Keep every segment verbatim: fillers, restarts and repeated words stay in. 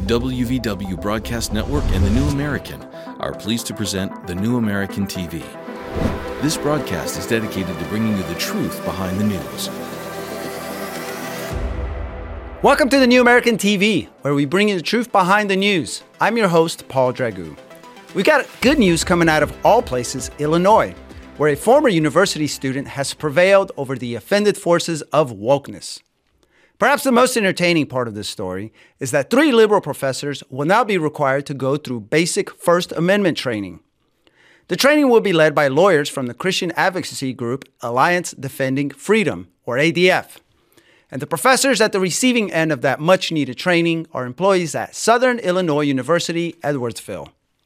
W V W Broadcast Network and The New American are pleased to present The New American T V. This broadcast is dedicated to bringing you the truth behind the news. Welcome to The New American T V, where we bring you the truth behind the news. I'm your host, Paul Dragoo. We got good news coming out of all places, Illinois, where a former university student has prevailed over the offended forces of wokeness. Perhaps the most entertaining part of this story is that three liberal professors will now be required to go through basic First Amendment training. The training will be led by lawyers from the Christian advocacy group Alliance Defending Freedom, or A D F. And the professors at the receiving end of that much-needed training are employees at Southern Illinois University, Edwardsville.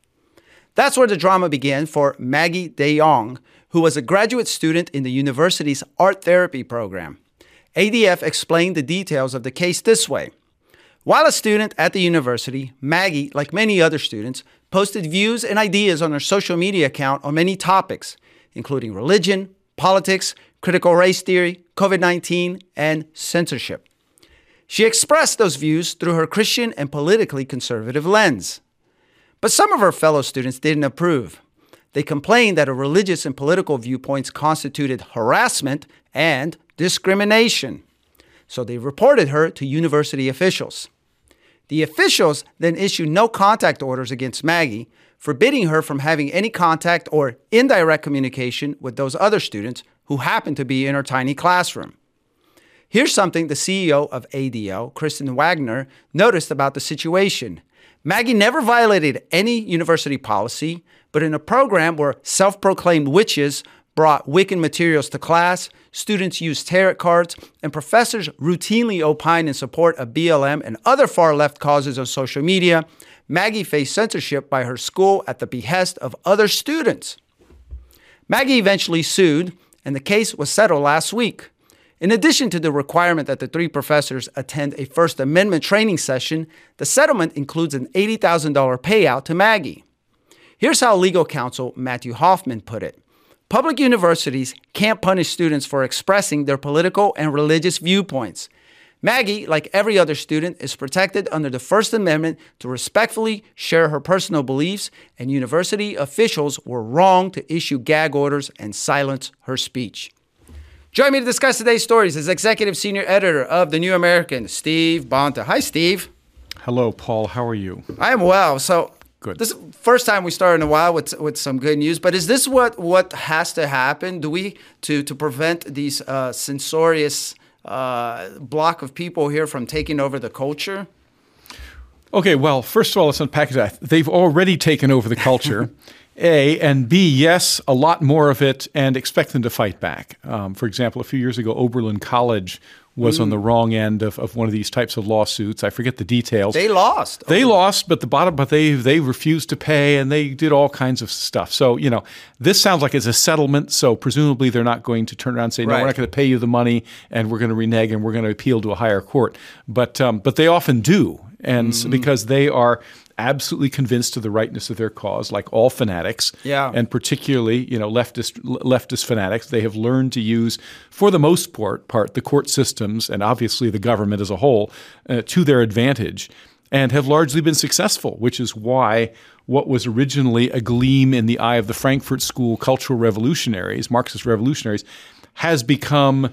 That's where the drama began for Maggie DeYoung, who was a graduate student in the university's art therapy program. A D F explained the details of the case this way. While a student at the university, Maggie, like many other students, posted views and ideas on her social media account on many topics, including religion, politics, critical race theory, covid nineteen, and censorship. She expressed those views through her Christian and politically conservative lens. But some of her fellow students didn't approve. They complained that her religious and political viewpoints constituted harassment and discrimination. So they reported her to university officials. The officials then issued no contact orders against Maggie, forbidding her from having any contact or indirect communication with those other students who happened to be in her tiny classroom. Here's something the C E O of A D L, Kristen Wagner, noticed about the situation. Maggie never violated any university policy, but in a program where self-proclaimed witches brought Wiccan materials to class, students used tarot cards, and professors routinely opined in support of B L M and other far-left causes on social media, Maggie faced censorship by her school at the behest of other students. Maggie eventually sued, and the case was settled last week. In addition to the requirement that the three professors attend a First Amendment training session, the settlement includes an eighty thousand dollars payout to Maggie. Here's how legal counsel Matthew Hoffman put it. Public universities can't punish students for expressing their political and religious viewpoints. Maggie, like every other student, is protected under the First Amendment to respectfully share her personal beliefs, and university officials were wrong to issue gag orders and silence her speech. Join me to discuss today's stories is Executive Senior Editor of The New American, Steve Bonta. Hi, Steve. Hello, Paul. How are you? I am well. So, Good. This is the first time we started in a while with with some good news. But is this what, what has to happen? Do we to to prevent these uh, censorious uh, block of people here from taking over the culture? Okay. Well, first of all, let's unpack that. They've already taken over the culture. A, and B, yes, a lot more of it, and expect them to fight back. Um, for example, a few years ago, Oberlin College was mm. on the wrong end of, of one of these types of lawsuits. I forget the details. They lost. They Oberlin. lost, but the bottom, but they they refused to pay, and they did all kinds of stuff. So, you know, this sounds like it's a settlement. So presumably they're not going to turn around and say, no, right. we're not going to pay you the money, and we're going to renege, and we're going to appeal to a higher court. But um, but they often do, and mm. because they are absolutely convinced of the rightness of their cause, like all fanatics, yeah. and particularly, you know, leftist leftist fanatics. They have learned to use, for the most part, part the court systems and obviously the government as a whole uh, to their advantage, and have largely been successful, which is why what was originally a gleam in the eye of the Frankfurt School cultural revolutionaries, Marxist revolutionaries, has become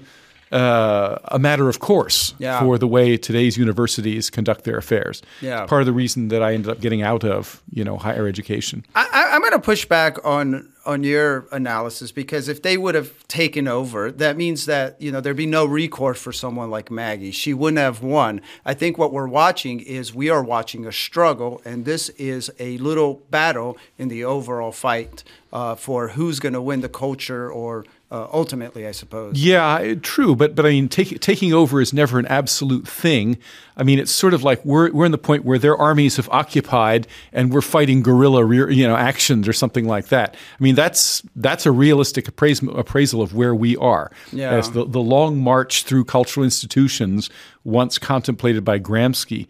Uh, a matter of course yeah. for the way today's universities conduct their affairs. Yeah. Part of the reason that I ended up getting out of, you know, higher education. I, I'm going to push back on on your analysis, because if they would have taken over, that means that, you know, there'd be no recourse for someone like Maggie. She wouldn't have won. I think what we're watching is we are watching a struggle, and this is a little battle in the overall fight uh, for who's going to win the culture, or Uh, ultimately, I suppose. Yeah, true. But but I mean, take, taking over is never an absolute thing. I mean, it's sort of like we're we're in the point where their armies have occupied, and we're fighting guerrilla, you know, actions or something like that. I mean, that's that's a realistic appraisal appraisal of where we are. Yeah. As the the long march through cultural institutions, once contemplated by Gramsci,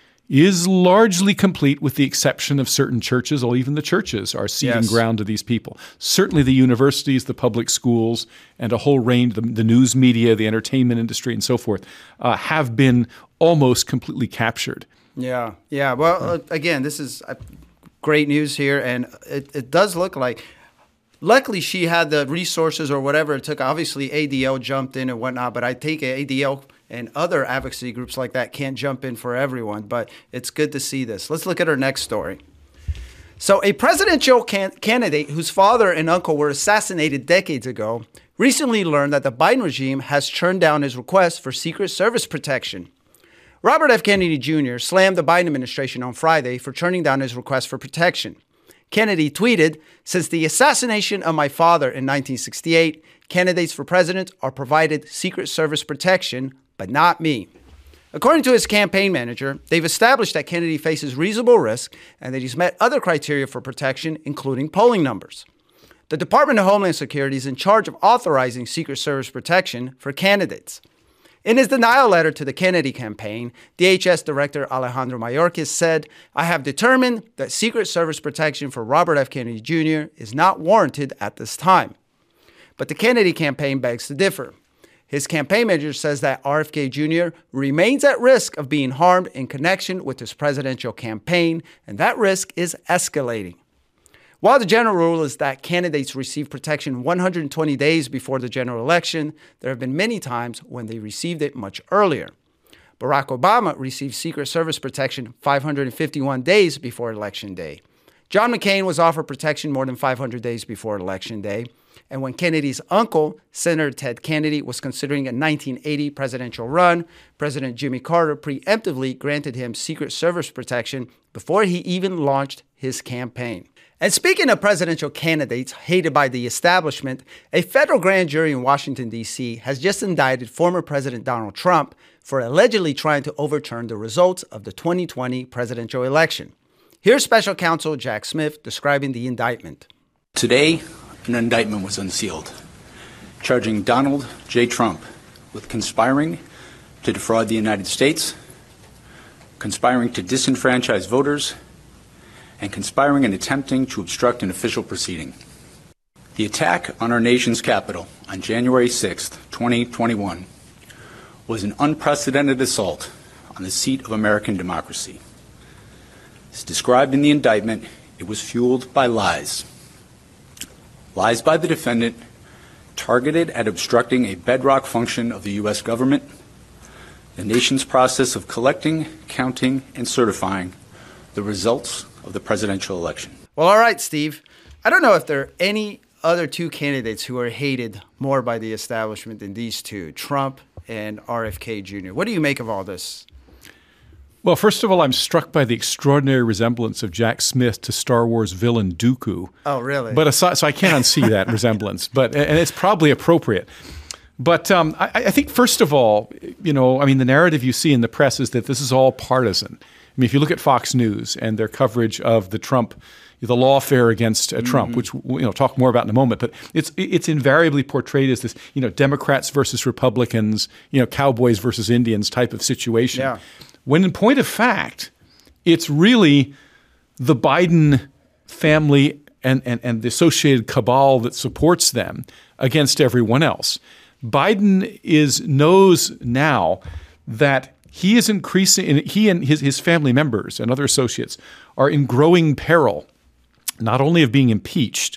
is largely complete, with the exception of certain churches, or even the churches are ceding yes. ground to these people. Certainly the universities, the public schools, and a whole range, the, the news media, the entertainment industry, and so forth, uh, have been almost completely captured. Yeah, yeah. Well, uh, again, this is uh, great news here, and it, it does look like, luckily she had the resources or whatever it took. Obviously, A D L jumped in and whatnot, but I take it A D L and other advocacy groups like that can't jump in for everyone, but it's good to see this. Let's look at our next story. So a presidential can- candidate whose father and uncle were assassinated decades ago recently learned that the Biden regime has turned down his request for Secret Service protection. Robert F. Kennedy Junior slammed the Biden administration on Friday for turning down his request for protection. Kennedy tweeted, "Since the assassination of my father in nineteen sixty-eight, candidates for president are provided Secret Service protection, but not me." According to his campaign manager, they've established that Kennedy faces reasonable risk and that he's met other criteria for protection, including polling numbers. The Department of Homeland Security is in charge of authorizing Secret Service protection for candidates. In his denial letter to the Kennedy campaign, D H S Director Alejandro Mayorkas said, "I have determined that Secret Service protection for Robert F. Kennedy Junior is not warranted at this time." But the Kennedy campaign begs to differ. His campaign manager says that R F K Junior remains at risk of being harmed in connection with his presidential campaign, and that risk is escalating. While the general rule is that candidates receive protection one hundred twenty days before the general election, there have been many times when they received it much earlier. Barack Obama received Secret Service protection five hundred fifty-one days before Election Day. John McCain was offered protection more than five hundred days before Election Day. And when Kennedy's uncle, Senator Ted Kennedy, was considering a nineteen eighty presidential run, President Jimmy Carter preemptively granted him Secret Service protection before he even launched his campaign. And speaking of presidential candidates hated by the establishment, a federal grand jury in Washington, D C has just indicted former President Donald Trump for allegedly trying to overturn the results of the twenty twenty presidential election. Here's Special Counsel Jack Smith describing the indictment. Today, an indictment was unsealed, charging Donald J. Trump with conspiring to defraud the United States, conspiring to disenfranchise voters, and conspiring and attempting to obstruct an official proceeding. The attack on our nation's capital on January sixth, twenty twenty-one, was an unprecedented assault on the seat of American democracy. As described in the indictment, it was fueled by lies. Lies by the defendant targeted at obstructing a bedrock function of the U S government, the nation's process of collecting, counting, and certifying the results of the presidential election. Well, all right, Steve. I don't know if there are any other two candidates who are hated more by the establishment than these two, Trump and R F K Junior What do you make of all this? Well, first of all, I'm struck by the extraordinary resemblance of Jack Smith to Star Wars villain Dooku. Oh, really? But aside, so I can't unsee that resemblance, but and it's probably appropriate. But um, I, I think, first of all, you know, I mean, the narrative you see in the press is that this is all partisan. I mean, if you look at Fox News and their coverage of the Trump, the lawfare against uh, Trump, mm-hmm. which we'll you know, talk more about in a moment, but it's it's invariably portrayed as this, you know, Democrats versus Republicans, you know, cowboys versus Indians type of situation. Yeah. When in point of fact, it's really the Biden family and, and, and the associated cabal that supports them against everyone else. Biden is knows now that he is increasing, he and his, his family members and other associates are in growing peril, not only of being impeached,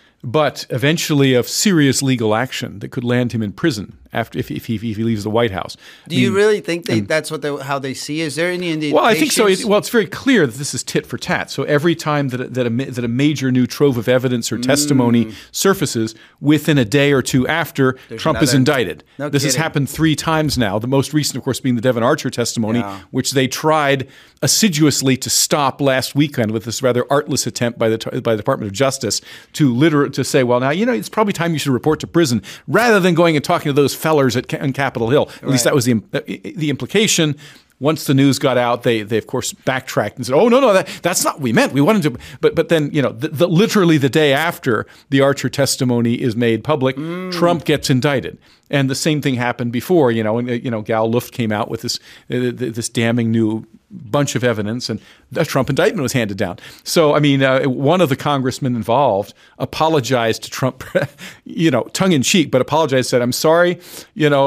but eventually of serious legal action that could land him in prison after if, if, he, if he leaves the White House. Do I mean, you really think they, that's what they, how they see? Is there any indications? Well, I think so. It, well, it's very clear that this is tit for tat. So every time that, that, a, that a major new trove of evidence or testimony mm. surfaces, within a day or two after, There's Trump another, is indicted. No this kidding. has happened three times now, the most recent, of course, being the Devon Archer testimony, yeah. which they tried assiduously to stop last weekend with this rather artless attempt by the by the Department of Justice to liter- to say, well, now, you know, it's probably time you should report to prison, rather than going and talking to those fellers at on Capitol Hill. At right. least that was the the implication. Once the news got out, they they of course backtracked and said, "Oh no, no, that, that's not what we meant. We wanted to." But but then you know, the, the, literally the day after the Archer testimony is made public, mm. Trump gets indicted, and the same thing happened before. You know, and you know, Gal Luft came out with this uh, this damning new bunch of evidence, and a Trump indictment was handed down. So I mean, uh, one of the congressmen involved apologized to Trump, you know, tongue in cheek, but apologized, said, "I'm sorry, you know."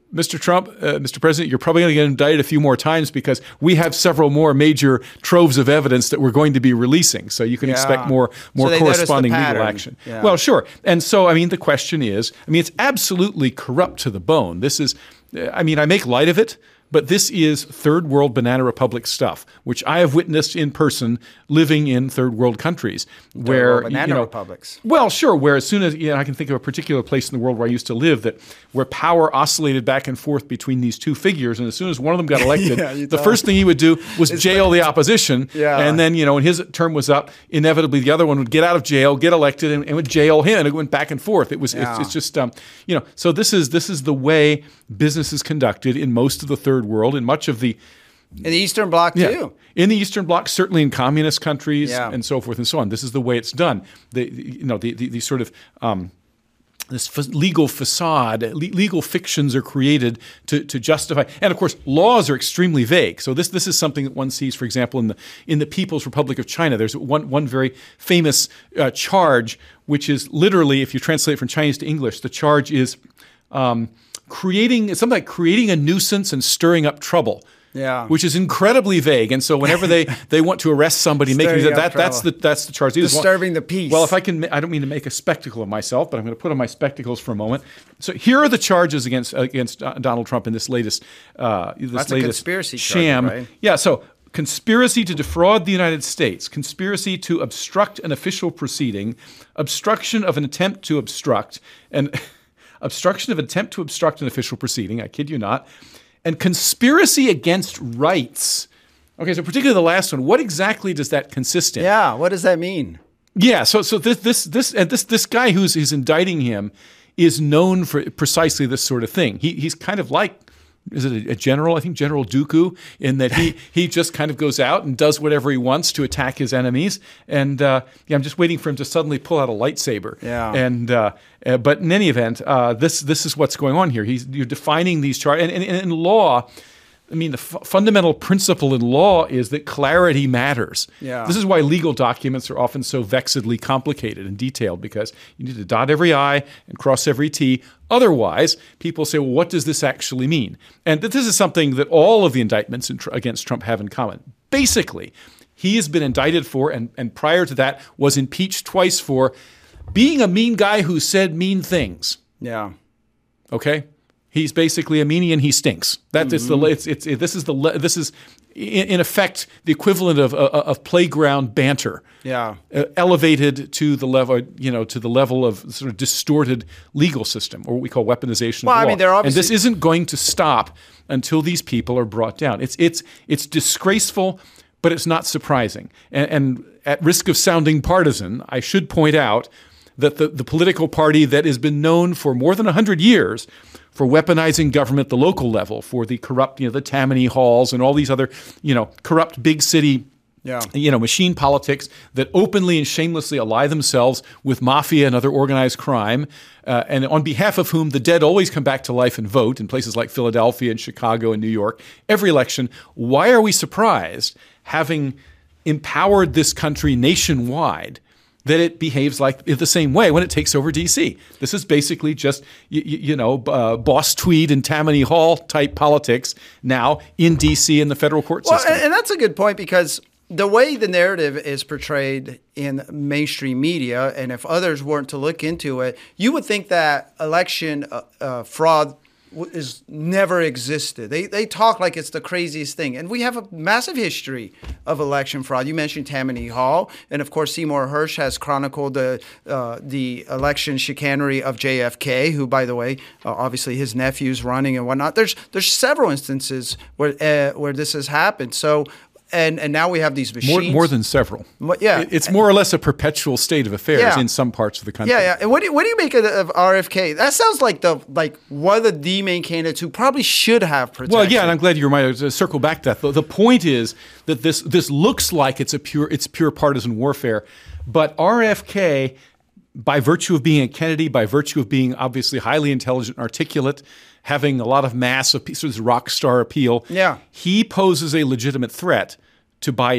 Mister Trump, uh, Mister President, you're probably going to get indicted a few more times because we have several more major troves of evidence that we're going to be releasing. So you can Yeah. expect more more So they corresponding noticed the legal pattern. action. Yeah. Well, sure. And so, I mean, the question is, I mean, it's absolutely corrupt to the bone. This is, I mean, I make light of it, but this is third world banana republic stuff, which I have witnessed in person living in third world countries where, world banana you know, republics. Well, sure. Where as soon as, you know, I can think of a particular place in the world where I used to live that where power oscillated back and forth between these two figures. And as soon as one of them got elected, Yeah, you the tell first thing he would do was jail the opposition. Yeah. And then, you know, when his term was up, inevitably the other one would get out of jail, get elected, and, and would jail him. And it went back and forth. It was, Yeah. it's, it's just, um, you know, so this is, this is the way business is conducted in most of the third world, in much of the In the Eastern Bloc, yeah. too. In the Eastern Bloc, certainly in communist countries Yeah. and so forth and so on. This is the way it's done. The, you know, the, the, the sort of um, this fa- legal facade, le- legal fictions are created to, to justify. And of course, laws are extremely vague. So this this is something that one sees, for example, in the in the People's Republic of China. There's one one very famous uh, charge, which is literally, if you translate it from Chinese to English, the charge is um, creating it's something like creating a nuisance and stirring up trouble. Yeah. Which is incredibly vague, and so whenever they, they want to arrest somebody, making Stirring that, up that that's the trouble. that's the charge. They just want- Disturbing the peace. Well, if I can, I don't mean to make a spectacle of myself, but I'm going to put on my spectacles for a moment. So here are the charges against against uh, Donald Trump in this latest uh, this That's a latest conspiracy charge, sham. right? Yeah. So conspiracy to defraud the United States, conspiracy to obstruct an official proceeding, obstruction of an attempt to obstruct, and obstruction of an attempt to obstruct an official proceeding. I kid you not. And conspiracy against rights. Okay, so particularly the last one. What exactly does that consist in? Yeah, what does that mean? Yeah, so so this this this and this this guy who's who's indicting him is known for precisely this sort of thing. He he's kind of like, is it a, a general? I think General Dooku, in that he he just kind of goes out and does whatever he wants to attack his enemies. And uh, yeah, I'm just waiting for him to suddenly pull out a lightsaber. Yeah. And uh, uh, but in any event, uh, this this is what's going on here. He's you're defining these charges, and, and, and in law. I mean, the f- fundamental principle in law is that clarity matters. Yeah. This is why legal documents are often so vexedly complicated and detailed, because you need to dot every I and cross every T. Otherwise, people say, well, what does this actually mean? And this is something that all of the indictments in tr- against Trump have in common. Basically, he has been indicted for, and, and prior to that was impeached twice for, being a mean guy who said mean things. Yeah. Okay? He's basically a meanie and he stinks. That is the it's, it's it, this is the this is in, in effect the equivalent of of, of playground banter. Yeah. Uh, elevated to the level, you know, to the level of sort of distorted legal system, or what we call weaponization Well, of I law. mean, they're and this obviously- isn't going to stop until these people are brought down. It's it's it's disgraceful, but it's not surprising. And, and at risk of sounding partisan, I should point out that the, the political party that has been known for more than one hundred years for weaponizing government at the local level, for the corrupt, you know, the Tammany halls and all these other, you know, corrupt big city, Yeah. you know, machine politics that openly and shamelessly ally themselves with mafia and other organized crime, uh, and on behalf of whom the dead always come back to life and vote in places like Philadelphia and Chicago and New York, every election. Why are we surprised, having empowered this country nationwide, that it behaves like the same way when it takes over D C? This is basically just, you, you know, uh, Boss Tweed and Tammany Hall type politics now in D C in the federal court Well, system. and, and that's a good point, because the way the narrative is portrayed in mainstream media, and if others weren't to look into it, you would think that election uh, uh, fraud w- is never existed. They they talk like it's the craziest thing, and we have a massive history of election fraud. You mentioned Tammany Hall, and of course Seymour Hersh has chronicled the uh, the election chicanery of J F K, who, by the way, uh, obviously his nephew's running and whatnot. There's there's several instances where uh, where this has happened. So. And and now we have these machines. More, more than several. Mo- yeah. It- It's more or less a perpetual state of affairs Yeah. in some parts of the country. Yeah, yeah. And what do you, what do you make of, of R F K? That sounds like the like one of the main candidates who probably should have protection. Well, yeah, and I'm glad you reminded to circle back to that. The, the point is that this this looks like it's a pure it's pure partisan warfare, but R F K, by virtue of being a Kennedy, by virtue of being obviously highly intelligent, articulate, having a lot of mass, sort of rock star appeal, Yeah. he poses a legitimate threat to Biden.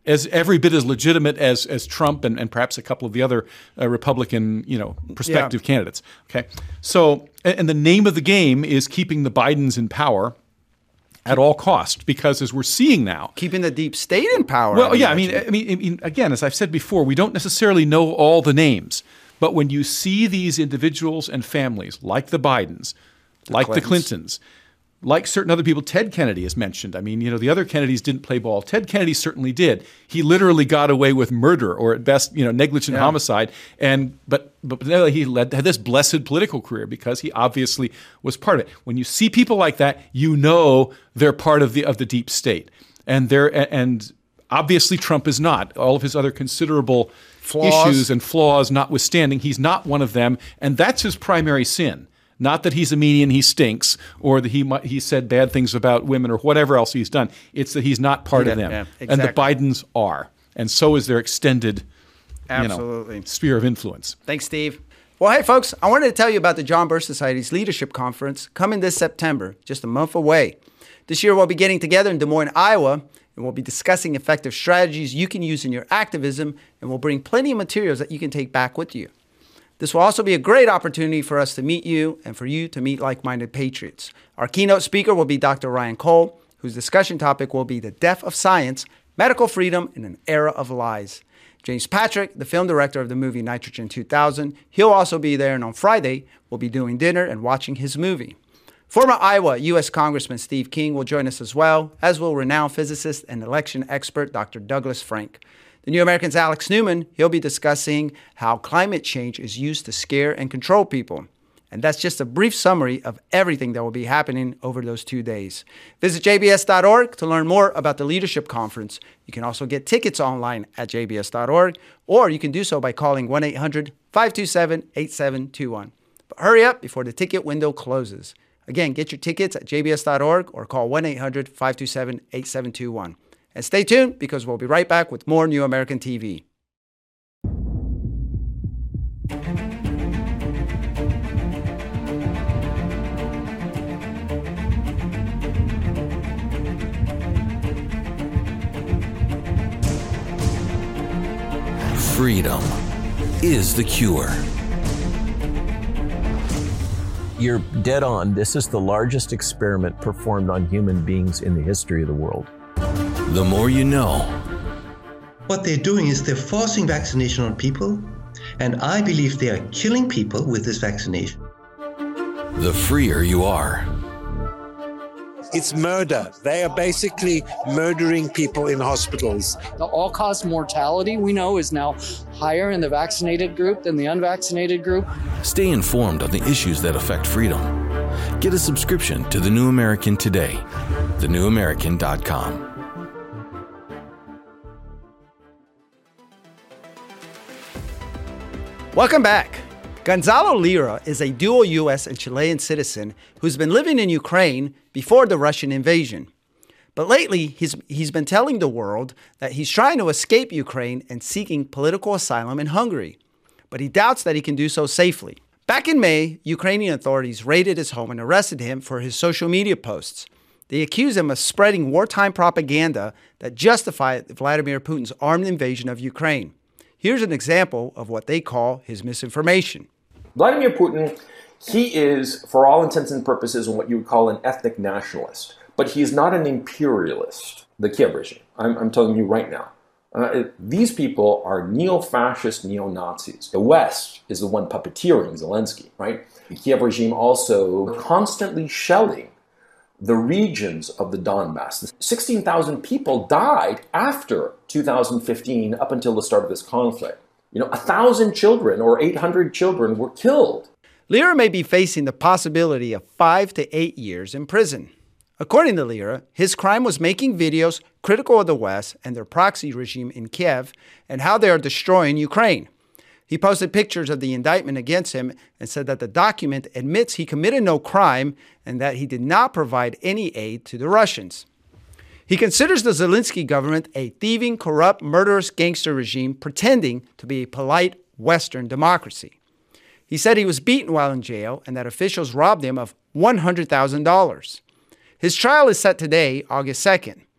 as every bit as legitimate as as Trump and, and perhaps a couple of the other uh, Republican, you know, prospective yeah. candidates. Okay, so and, and the name of the game is keeping the Bidens in power at all costs, because as we're seeing now, keeping the deep state in power. Well, yeah, I mean, I mean, I mean, again, as I've said before, we don't necessarily know all the names, but when you see these individuals and families, like the Bidens, the like Clintons. the Clintons, like certain other people, Ted Kennedy is mentioned. I mean, you know, the other Kennedys didn't play ball. Ted Kennedy certainly did. He literally got away with murder, or at best, you know, negligent yeah. homicide. And but but he led had this blessed political career because he obviously was part of it. When you see people like that, you know they're part of the of the deep state, and they're and obviously Trump is not. All of his other considerable flaws. issues and flaws notwithstanding, he's not one of them, and that's his primary sin. Not that he's a meanie and he stinks, or that he he said bad things about women, or whatever else he's done. It's that he's not part yeah, of them. Yeah, exactly. And the Bidens are. And so is their extended Absolutely. You know, sphere of influence. Thanks, Steve. Well, hey, folks, I wanted to tell you about the John Birch Society's Leadership Conference coming this September, just a month away. This year, we'll be getting together in Des Moines, Iowa, and we'll be discussing effective strategies you can use in your activism, and we'll bring plenty of materials that you can take back with you. This will also be a great opportunity for us to meet you and for you to meet like-minded patriots. Our keynote speaker will be Doctor Ryan Cole, whose discussion topic will be the death of science, medical freedom in an era of lies. James Patrick, the film director of the movie Nitrogen two thousand, he'll also be there, and on Friday, we'll be doing dinner and watching his movie. Former Iowa U S Congressman Steve King will join us as well, as will renowned physicist and election expert Doctor Douglas Frank. The New American's Alex Newman, he'll be discussing how climate change is used to scare and control people. And that's just a brief summary of everything that will be happening over those two days. Visit j b s dot org to learn more about the Leadership Conference. You can also get tickets online at j b s dot org, or you can do so by calling one eight hundred, five two seven, eight seven two one. But hurry up before the ticket window closes. Again, get your tickets at j b s dot org or call one eight hundred, five two seven, eight seven two one. And stay tuned, because we'll be right back with more New American T V. Freedom is the cure. You're dead on. This is the largest experiment performed on human beings in the history of the world. The more you know. What they're doing is they're forcing vaccination on people, and I believe they are killing people with this vaccination. The freer you are. It's murder. They are basically murdering people in hospitals. The all-cause mortality we know is now higher in the vaccinated group than the unvaccinated group. Stay informed on the issues that affect freedom. Get a subscription to The New American today. the new american dot com. Welcome back. Gonzalo Lira is a dual U S and Chilean citizen who's been living in Ukraine before the Russian invasion. But lately, he's, he's been telling the world that he's trying to escape Ukraine and seeking political asylum in Hungary. But he doubts that he can do so safely. Back in May, Ukrainian authorities raided his home and arrested him for his social media posts. They accuse him of spreading wartime propaganda that justified Vladimir Putin's armed invasion of Ukraine. Here's an example of what they call his misinformation. Vladimir Putin, he is, for all intents and purposes, what you would call an ethnic nationalist. But he is not an imperialist, the Kiev regime. I'm, I'm telling you right now. Uh, it, these people are neo-fascist, neo-Nazis. The West is the one puppeteering Zelensky, right? The Kiev regime also constantly shelling the regions of the Donbass. sixteen thousand people died after two thousand fifteen up until the start of this conflict. You know, one thousand children or eight hundred children were killed. Lira may be facing the possibility of five to eight years in prison. According to Lira, his crime was making videos critical of the West and their proxy regime in Kiev and how they are destroying Ukraine. He posted pictures of the indictment against him and said that the document admits he committed no crime and that he did not provide any aid to the Russians. He considers the Zelensky government a thieving, corrupt, murderous gangster regime pretending to be a polite Western democracy. He said he was beaten while in jail and that officials robbed him of one hundred thousand dollars. His trial is set today, August second.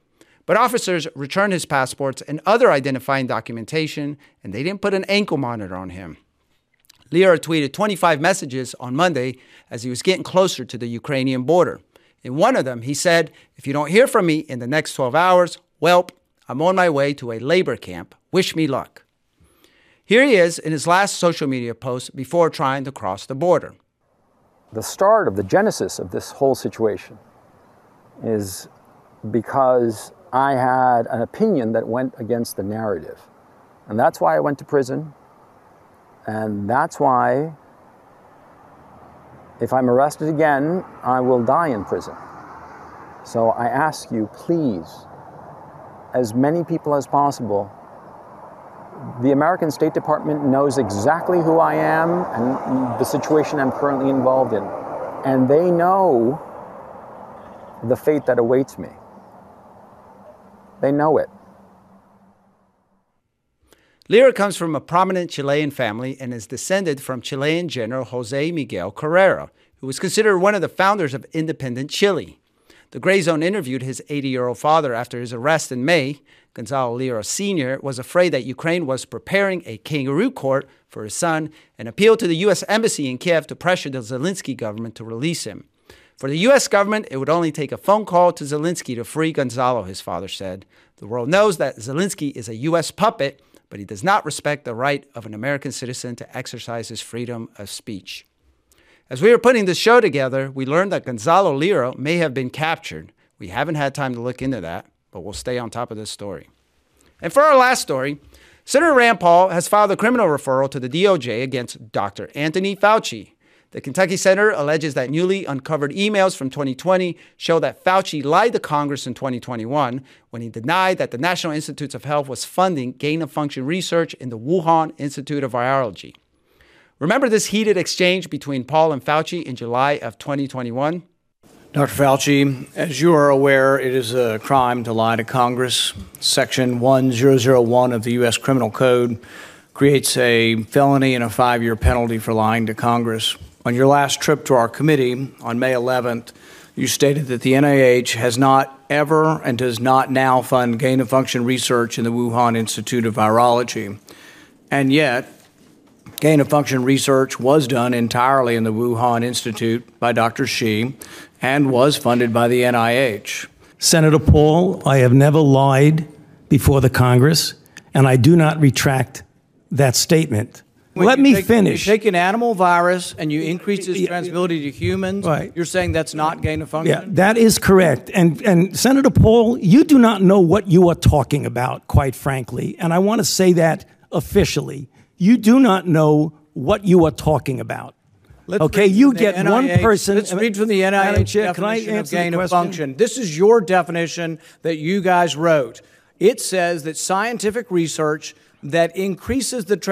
But officers returned his passports and other identifying documentation, and they didn't put an ankle monitor on him. Lira tweeted twenty-five messages on Monday as he was getting closer to the Ukrainian border. In one of them, he said, "If you don't hear from me in the next twelve hours, welp, I'm on my way to a labor camp. Wish me luck." Here he is in his last social media post before trying to cross the border. The start of the genesis of this whole situation is because I had an opinion that went against the narrative. And that's why I went to prison. And that's why, if I'm arrested again, I will die in prison. So I ask you, please, as many people as possible, the American State Department knows exactly who I am and the situation I'm currently involved in. And they know the fate that awaits me. They know it. Lira comes from a prominent Chilean family and is descended from Chilean General Jose Miguel Carrera, who was considered one of the founders of independent Chile. The Gray Zone interviewed his eighty-year-old father after his arrest in May. Gonzalo Lira Senior was afraid that Ukraine was preparing a kangaroo court for his son and appealed to the U S Embassy in Kiev to pressure the Zelensky government to release him. For the U S government, it would only take a phone call to Zelensky to free Gonzalo, his father said. The world knows that Zelensky is a U S puppet, but he does not respect the right of an American citizen to exercise his freedom of speech. As we were putting this show together, we learned that Gonzalo Lira may have been captured. We haven't had time to look into that, but we'll stay on top of this story. And for our last story, Senator Rand Paul has filed a criminal referral to the D O J against Doctor Anthony Fauci. The Kentucky senator alleges that newly uncovered emails from twenty twenty show that Fauci lied to Congress in twenty twenty-one when he denied that the National Institutes of Health was funding gain-of-function research in the Wuhan Institute of Virology. Remember this heated exchange between Paul and Fauci in July of twenty twenty-one? Doctor Fauci, as you are aware, it is a crime to lie to Congress. Section one thousand one of the U S Criminal Code creates a felony and a five-year penalty for lying to Congress. On your last trip to our committee on May eleventh, you stated that the N I H has not ever and does not now fund gain-of-function research in the Wuhan Institute of Virology. And yet, gain-of-function research was done entirely in the Wuhan Institute by Doctor Shi and was funded by the N I H. Senator Paul, I have never lied before the Congress, and I do not retract that statement. When Let you me take, finish. You take an animal virus and you increase its transmissibility to humans. Right. You're saying that's not gain of function? Yeah, that is correct. And, and Senator Paul, you do not know what you are talking about, quite frankly. And I want to say that officially. You do not know what you are talking about. Let's okay, you get N I H, one person. Let's read from the N I H Madam Chair, definition can I of answer gain the of question? function. This is your definition that you guys wrote. It says that scientific research that increases the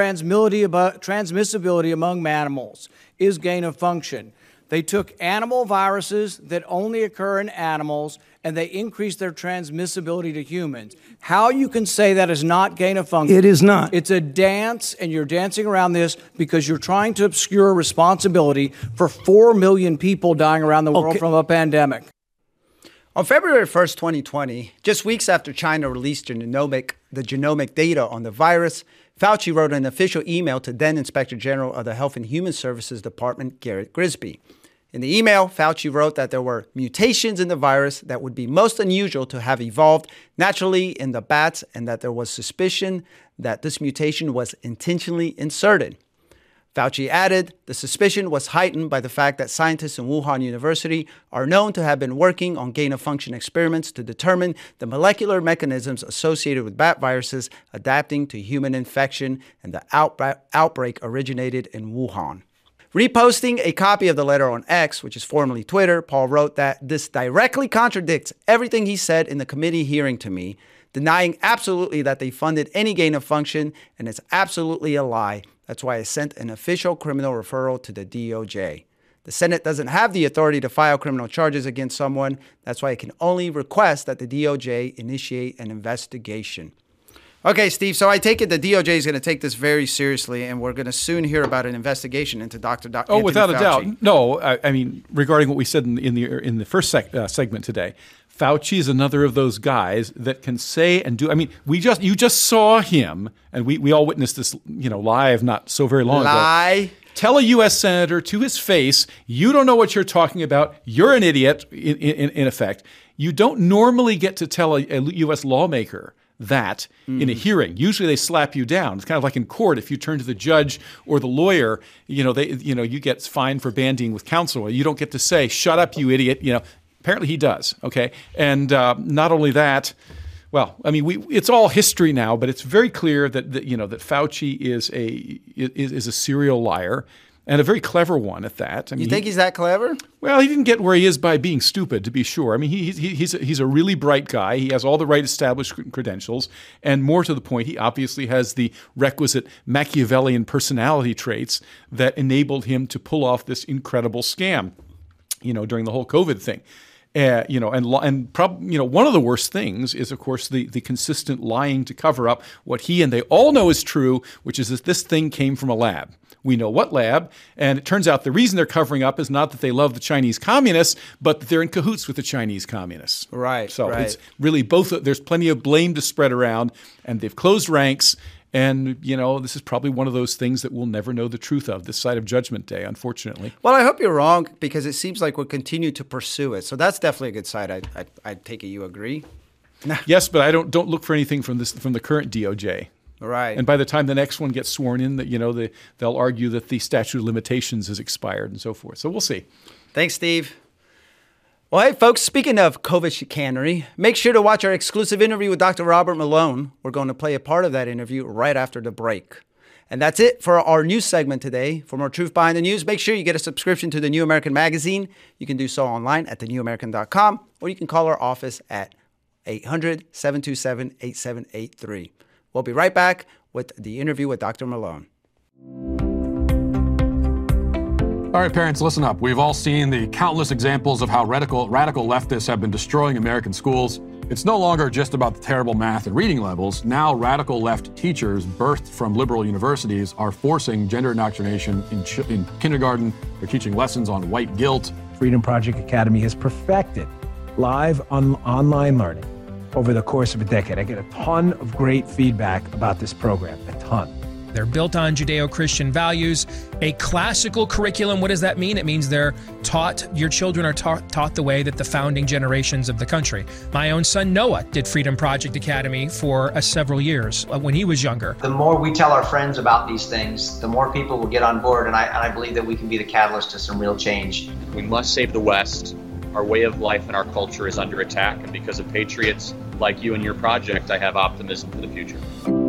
transmissibility among animals is gain of function. They took animal viruses that only occur in animals and they increased their transmissibility to humans. How you can say that is not gain of function? It is not. It's a dance, and you're dancing around this because you're trying to obscure responsibility for four million people dying around the world Okay. from a pandemic. On February first, twenty twenty, just weeks after China released genomic, the genomic data on the virus, Fauci wrote an official email to then Inspector General of the Health and Human Services Department, Garrett Grisby. In the email, Fauci wrote that there were mutations in the virus that would be most unusual to have evolved naturally in the bats and that there was suspicion that this mutation was intentionally inserted. Fauci added, the suspicion was heightened by the fact that scientists in Wuhan University are known to have been working on gain-of-function experiments to determine the molecular mechanisms associated with bat viruses adapting to human infection, and the outbra- outbreak originated in Wuhan. Reposting a copy of the letter on X, which is formerly Twitter, Paul wrote that this directly contradicts everything he said in the committee hearing to me, denying absolutely that they funded any gain of function, and it's absolutely a lie. That's why I sent an official criminal referral to the D O J. The Senate doesn't have the authority to file criminal charges against someone. That's why it can only request that the D O J initiate an investigation. Okay, Steve, so I take it the D O J is going to take this very seriously, and we're going to soon hear about an investigation into Doctor Do- Oh, Anthony without a Fauci. doubt. No, I, I mean, regarding what we said in the in the, in the first sec, uh, segment today, Fauci is another of those guys that can say and do. I mean, we just you just saw him, and we, we all witnessed this, you know, live not so very long ago. Lie. Tell a U S senator to his face, you don't know what you're talking about. You're an idiot, in, in, in effect. You don't normally get to tell a, a U S lawmaker that mm. in a hearing. Usually they slap you down. It's kind of like in court. If you turn to the judge or the lawyer, you know, they, you know, you get fined for bandying with counsel. You don't get to say, shut up, you idiot. You know, apparently he does. Okay. And uh, not only that, well, I mean, we, it's all history now, but it's very clear that, that you know, that Fauci is a, is, is a serial liar. And a very clever one at that. I mean, you think he, he's that clever? Well, he didn't get where he is by being stupid, to be sure. I mean, he, he, he's, a, he's a really bright guy. He has all the right established credentials. And more to the point, he obviously has the requisite Machiavellian personality traits that enabled him to pull off this incredible scam, you know, during the whole COVID thing. Uh, you know, and and prob- you know, one of the worst things is, of course, the the consistent lying to cover up what he and they all know is true, which is that this thing came from a lab. We know what lab, and it turns out the reason they're covering up is not that they love the Chinese communists, but that they're in cahoots with the Chinese communists. Right. So right. it's really both. There's plenty of blame to spread around, and they've closed ranks. And, you know, this is probably one of those things that we'll never know the truth of this side of Judgment Day, unfortunately. Well, I hope you're wrong, because it seems like we'll continue to pursue it. So that's definitely a good side. I I, I take it you agree. Yes, but I don't don't look for anything from this from the current D O J. Right. And by the time the next one gets sworn in, that you know they they'll argue that the statute of limitations has expired and so forth. So we'll see. Thanks, Steve. Well, hey, folks, speaking of COVID chicanery, make sure to watch our exclusive interview with Doctor Robert Malone. We're going to play a part of that interview right after the break. And that's it for our news segment today. For more truth behind the news, make sure you get a subscription to the New American Magazine. You can do so online at the new american dot com, or you can call our office at eight hundred, seven two seven, eight seven eight three. We'll be right back with the interview with Doctor Malone. All right, parents, listen up. We've all seen the countless examples of how radical, radical leftists have been destroying American schools. It's no longer just about the terrible math and reading levels. Now, radical left teachers birthed from liberal universities are forcing gender indoctrination in, ch- in kindergarten. They're teaching lessons on white guilt. Freedom Project Academy has perfected live on- online learning over the course of a decade. I get a ton of great feedback about this program, a ton. They're built on Judeo-Christian values, a classical curriculum. What does that mean? It means they're taught, your children are ta- taught the way that the founding generations of the country. My own son Noah did Freedom Project Academy for uh, several years uh, when he was younger. The more we tell our friends about these things, the more people will get on board, and I, and I believe that we can be the catalyst to some real change. We must save the West. Our way of life and our culture is under attack, and because of patriots like you and your project, I have optimism for the future.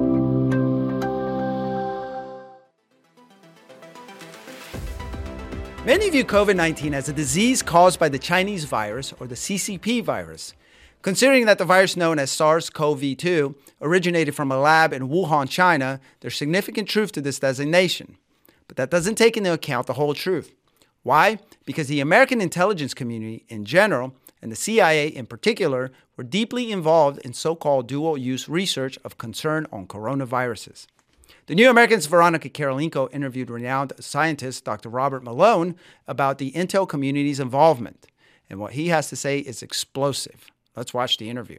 Many view COVID nineteen as a disease caused by the Chinese virus, or the C C P virus. Considering that the virus known as SARS-C o V two originated from a lab in Wuhan, China, there's significant truth to this designation. But that doesn't take into account the whole truth. Why? Because the American intelligence community in general, and the C I A in particular, were deeply involved in so-called dual-use research of concern on coronaviruses. The New American's Veronica Karolinko interviewed renowned scientist Doctor Robert Malone about the intel community's involvement, and what he has to say is explosive. Let's watch the interview.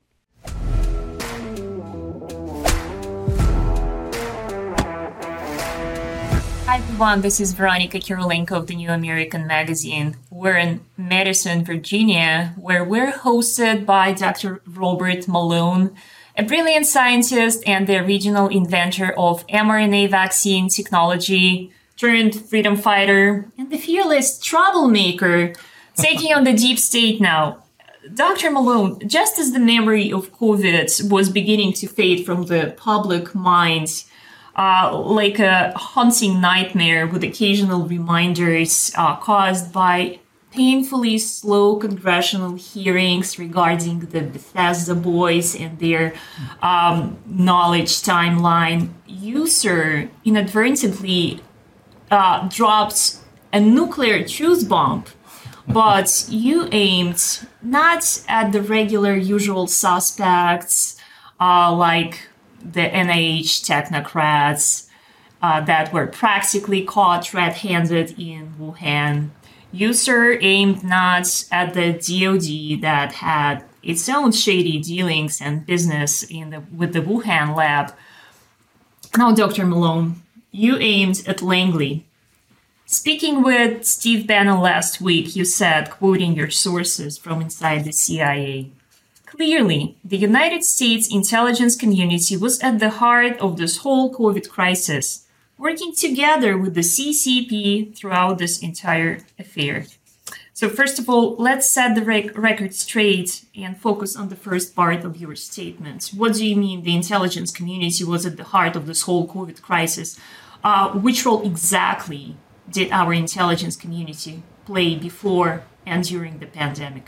Hi everyone, this is Veronica Karolinko of the New American Magazine. We're in Madison, Virginia, where we're hosted by Doctor Robert Malone, a brilliant scientist and the original inventor of mRNA vaccine technology, turned freedom fighter, and the fearless troublemaker, taking on the deep state now. Doctor Malone, just as the memory of COVID was beginning to fade from the public mind, uh, like a haunting nightmare with occasional reminders uh, caused by painfully slow congressional hearings regarding the Bethesda boys and their um, knowledge timeline, you, sir, inadvertently uh, dropped a nuclear truth bomb, but you aimed not at the regular usual suspects uh, like the N I H technocrats uh, that were practically caught red-handed in Wuhan. You, sir, aimed not at the D O D that had its own shady dealings and business in the, with the Wuhan lab. Now, Doctor Malone, you aimed at Langley. Speaking with Steve Bannon last week, you said, quoting your sources from inside the C I A, clearly, the United States intelligence community was at the heart of this whole COVID crisis, working together with the C C P throughout this entire affair. So first of all, let's set the rec- record straight and focus on the first part of your statement. What do you mean the intelligence community was at the heart of this whole COVID crisis? Uh, which role exactly did our intelligence community play before and during the pandemic?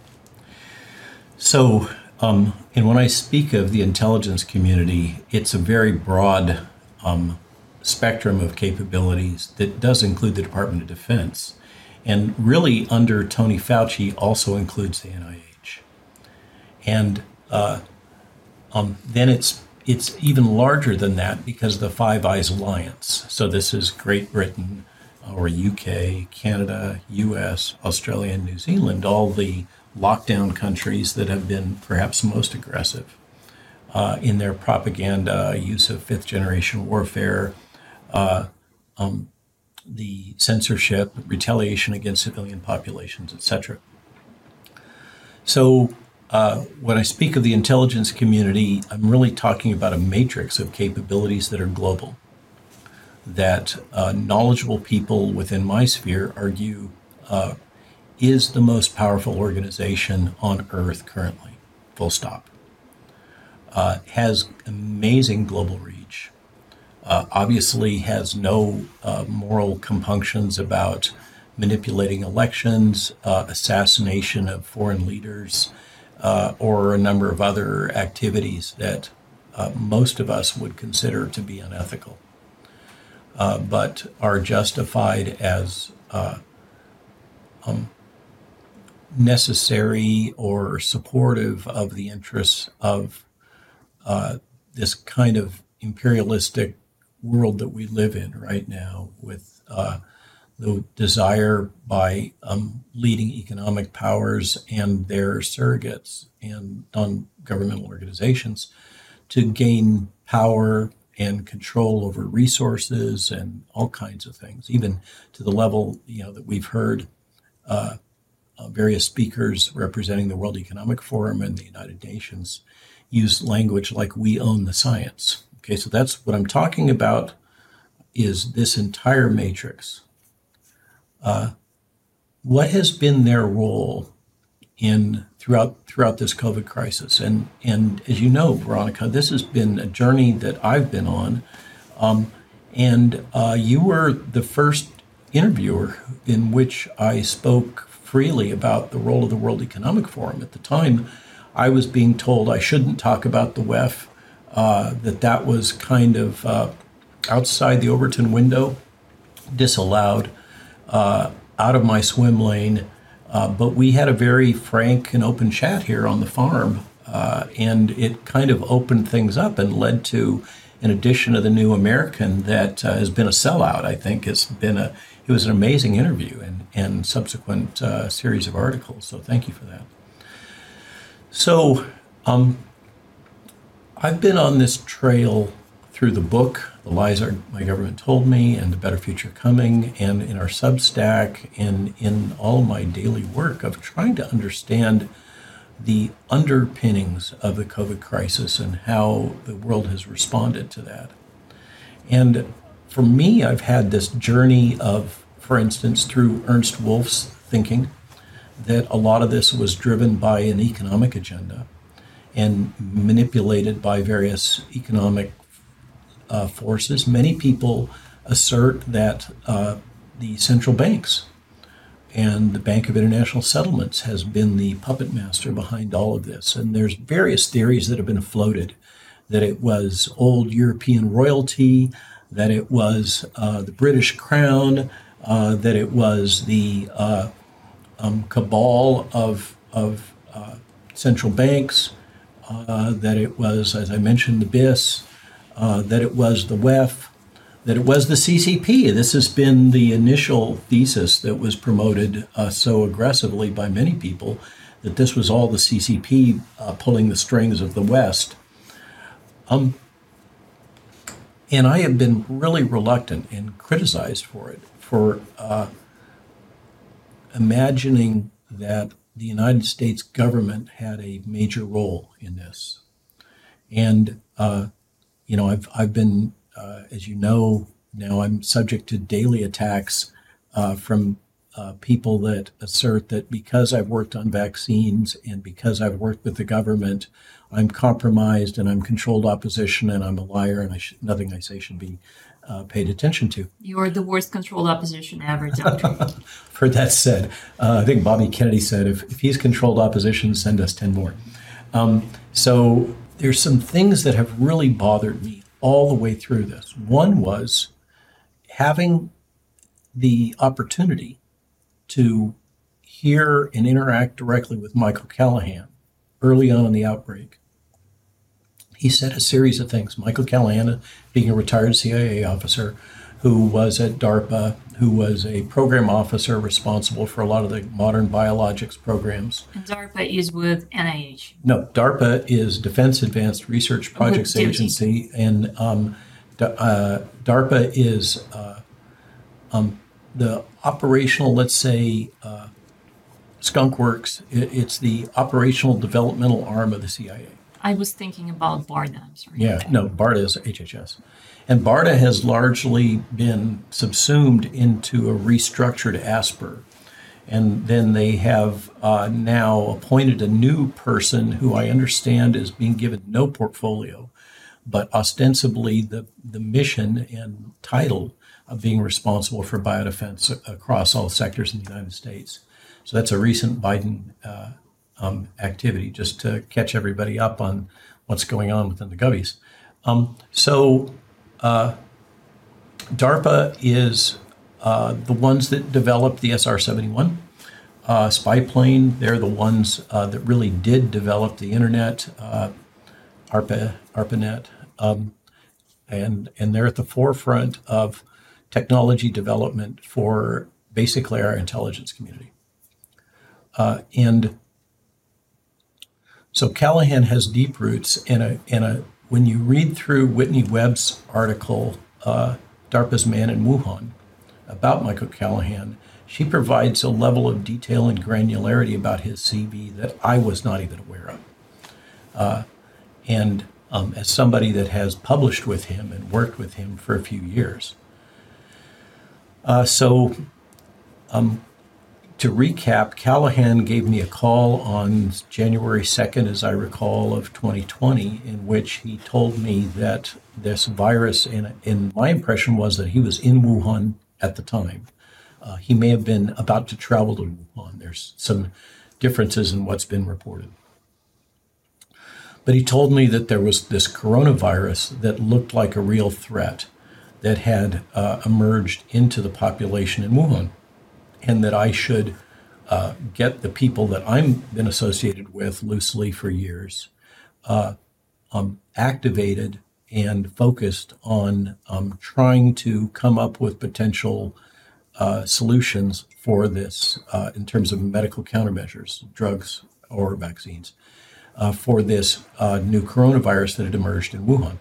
So, um, and when I speak of the intelligence community, it's a very broad um, spectrum of capabilities that does include the Department of Defense. And really, under Tony Fauci, also includes the N I H. And uh, um, then it's it's even larger than that because of the Five Eyes Alliance. So this is Great Britain, or U K, Canada, U S, Australia, and New Zealand, all the lockdown countries that have been perhaps most aggressive uh, in their propaganda, use of fifth generation warfare, uh, um, the censorship, retaliation against civilian populations, et cetera. So uh, when I speak of the intelligence community, I'm really talking about a matrix of capabilities that are global, that uh, knowledgeable people within my sphere argue uh, is the most powerful organization on Earth currently, full stop. Uh, has amazing global reach, uh, obviously has no uh, moral compunctions about manipulating elections, uh, assassination of foreign leaders, uh, or a number of other activities that uh, most of us would consider to be unethical, uh, but are justified as uh, um, necessary or supportive of the interests of uh, this kind of imperialistic world that we live in right now, with uh, the desire by um, leading economic powers and their surrogates and non-governmental organizations to gain power and control over resources and all kinds of things, even to the level, you know, that we've heard uh, uh, various speakers representing the World Economic Forum and the United Nations use language like "we own the science." Okay, so that's what I'm talking about, is this entire matrix. Uh, what has been their role in throughout throughout this COVID crisis? And and as you know, Veronica, this has been a journey that I've been on, um, and uh, you were the first interviewer in which I spoke freely about the role of the World Economic Forum. At the time, I was being told I shouldn't talk about the W E F, uh, that that was kind of uh, outside the Overton window, disallowed, uh, out of my swim lane. Uh, but we had a very frank and open chat here on the farm, uh, and it kind of opened things up and led to an edition of the New American that uh, has been a sellout. I think it's been a it was an amazing interview and and subsequent uh, series of articles. So thank you for that. So um, I've been on this trail through the book, The Lies Our, My Government Told Me, and The Better Future Coming, and in our Substack, and in all my daily work of trying to understand the underpinnings of the COVID crisis and how the world has responded to that. And for me, I've had this journey of, for instance, through Ernst Wolf's thinking, that a lot of this was driven by an economic agenda and manipulated by various economic uh, forces. Many people assert that uh, the central banks and the Bank of International Settlements has been the puppet master behind all of this. And there's various theories that have been floated, that it was old European royalty, that it was uh, the British crown, uh, that it was the uh, um, cabal of, of uh, central banks, uh, that it was, as I mentioned, the B I S, uh, that it was the W E F, that it was the C C P. This has been the initial thesis that was promoted uh, so aggressively by many people, that this was all the C C P uh, pulling the strings of the West. Um, and I have been really reluctant and criticized for it, for uh, imagining that the United States government had a major role in this. And, uh, you know, I've, I've been, uh, as you know, now I'm subject to daily attacks uh, from uh, people that assert that because I've worked on vaccines and because I've worked with the government, I'm compromised and I'm controlled opposition and I'm a liar and I sh- nothing I say should be uh, paid attention to. You're the worst controlled opposition ever, Doctor For that said, uh, I think Bobby Kennedy said, if, if he's controlled opposition, send us ten more. Um, so there's some things that have really bothered me all the way through this. One was having the opportunity to hear and interact directly with Michael Callahan early on in the outbreak. He said a series of things. Michael Callahan, being a retired C I A officer who was at DARPA, who was a program officer responsible for a lot of the modern biologics programs. And DARPA is with N I H. No, DARPA is Defense Advanced Research Projects With Agency, and um, D- uh, DARPA is uh, um, the operational, let's say, uh, Skunk Works. It, it's the operational developmental arm of the C I A. I was thinking about BARDA. I'm sorry. Yeah, no, BARDA is H H S. And BARDA has largely been subsumed into a restructured ASPR. And then they have uh, now appointed a new person who I understand is being given no portfolio, but ostensibly the, the mission and title of being responsible for biodefense across all sectors in the United States. So that's a recent Biden uh, um, activity, just to catch everybody up on what's going on within the Govies. Um, so uh, DARPA is uh, the ones that developed the S R seventy-one uh, spy plane. They're the ones uh, that really did develop the internet, uh, ARPA, ARPANET, um, and and they're at the forefront of technology development for basically our intelligence community. Uh, and so Callahan has deep roots in a, in a, when you read through Whitney Webb's article, uh, DARPA's Man in Wuhan, about Michael Callahan, she provides a level of detail and granularity about his C V that I was not even aware of. Uh, and um, as somebody that has published with him and worked with him for a few years. Uh, so um, to recap, Callahan gave me a call on January second, as I recall, of twenty twenty, in which he told me that this virus, and, and my impression was that he was in Wuhan at the time. Uh, he may have been about to travel to Wuhan. There's some differences in what's been reported. But he told me that there was this coronavirus that looked like a real threat that had uh, emerged into the population in Wuhan, and that I should uh, get the people that I've been associated with loosely for years uh, um, activated and focused on um, trying to come up with potential uh, solutions for this uh, in terms of medical countermeasures, drugs or vaccines, uh, for this uh, new coronavirus that had emerged in Wuhan.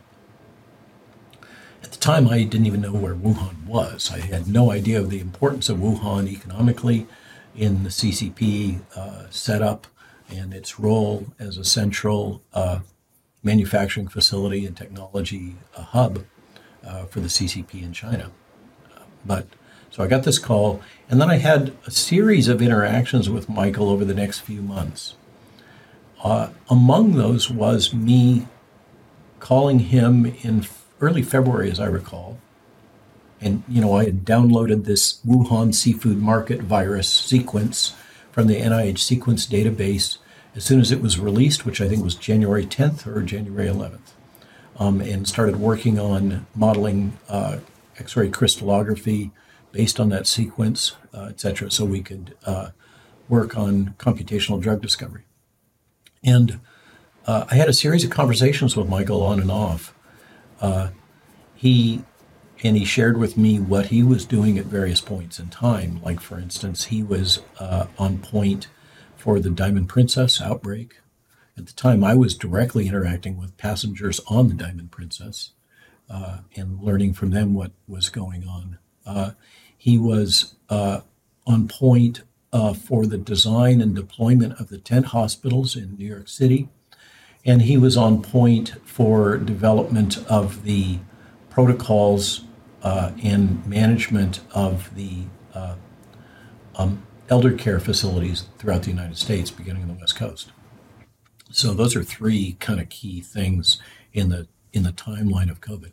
At the time, I didn't even know where Wuhan was. I had no idea of the importance of Wuhan economically in the C C P uh, setup and its role as a central uh, manufacturing facility and technology uh, hub uh, for the C C P in China. Uh, but so I got this call, and then I had a series of interactions with Michael over the next few months. Uh, among those was me calling him in early February, as I recall. And, you know, I had downloaded this Wuhan seafood market virus sequence from the N I H sequence database as soon as it was released, which I think was January tenth or January eleventh, um, and started working on modeling uh, X-ray crystallography based on that sequence, uh, et cetera, so we could uh, work on computational drug discovery. And uh, I had a series of conversations with Michael on and off, uh, he and he shared with me what he was doing at various points in time. Like, for instance, he was uh, on point for the Diamond Princess outbreak. At the time, I was directly interacting with passengers on the Diamond Princess uh, and learning from them what was going on. Uh, he was uh, on point uh, for the design and deployment of the tent hospitals in New York City. And he was on point for development of the protocols uh, and management of the uh, um, elder care facilities throughout the United States, beginning on the West Coast. So those are three kind of key things in the in the timeline of COVID.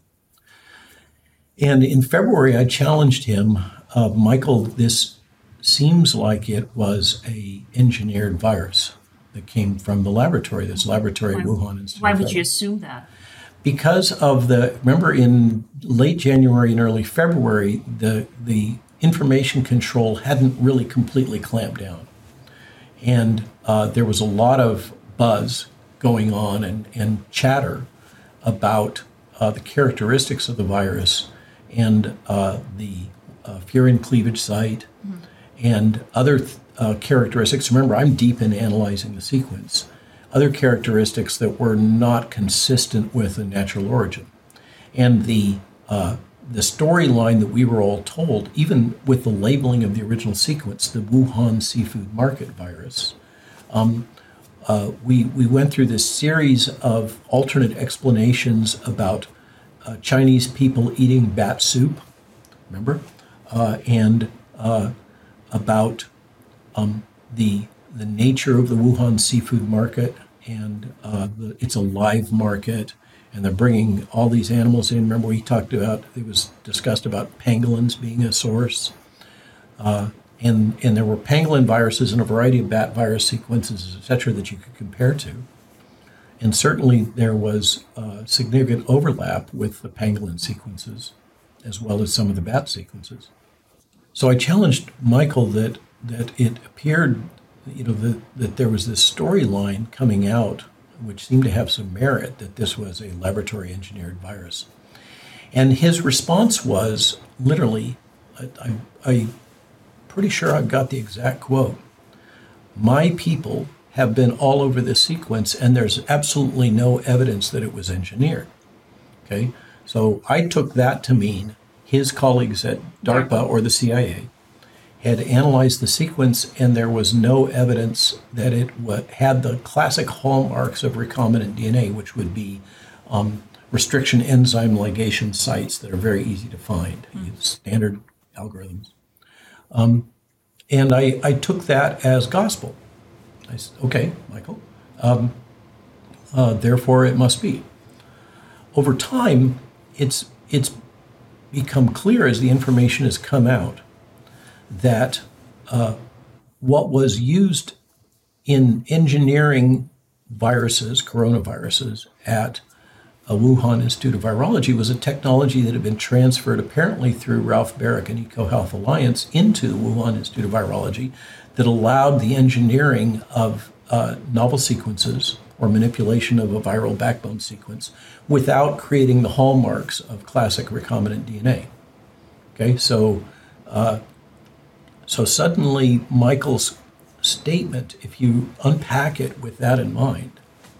And in February, I challenged him, uh, Michael, this seems like it was a engineered virus that came from the laboratory, this laboratory at Wuhan Institute. Why would you assume that? Because of the, remember in late January and early February, the the information control hadn't really completely clamped down. And uh, there was a lot of buzz going on and, and chatter about uh, the characteristics of the virus and uh, the uh, furin cleavage site mm-hmm. and other th- uh, characteristics. Remember, I'm deep in analyzing the sequence. Other characteristics that were not consistent with a natural origin. And the uh, the storyline that we were all told, even with the labeling of the original sequence, the Wuhan seafood market virus, um, uh, we, we went through this series of alternate explanations about uh, Chinese people eating bat soup, remember? Uh, and uh, about um, the the nature of the Wuhan seafood market, and uh, the, it's a live market, and they're bringing all these animals in. Remember we talked about, it was discussed about pangolins being a source, uh, and and there were pangolin viruses and a variety of bat virus sequences, et cetera, that you could compare to. And certainly there was uh, significant overlap with the pangolin sequences, as well as some of the bat sequences. So I challenged Michael that that it appeared, you know, that, that there was this storyline coming out which seemed to have some merit, that this was a laboratory engineered virus. And his response was literally, I, I, I'm pretty sure I've got the exact quote, "My people have been all over this sequence and there's absolutely no evidence that it was engineered." Okay, so I took that to mean his colleagues at DARPA or the C I A had analyzed the sequence, and there was no evidence that it w- had the classic hallmarks of recombinant D N A, which would be um, restriction enzyme ligation sites that are very easy to find, mm-hmm. standard algorithms. Um, and I, I took that as gospel. I said, okay, Michael, um, uh, therefore it must be. Over time, it's it's become clear as the information has come out that uh, what was used in engineering viruses, coronaviruses, at a Wuhan Institute of Virology was a technology that had been transferred apparently through Ralph Baric and EcoHealth Alliance into the Wuhan Institute of Virology that allowed the engineering of uh, novel sequences or manipulation of a viral backbone sequence without creating the hallmarks of classic recombinant D N A. Okay, so uh, So suddenly, Michael's statement, if you unpack it with that in mind,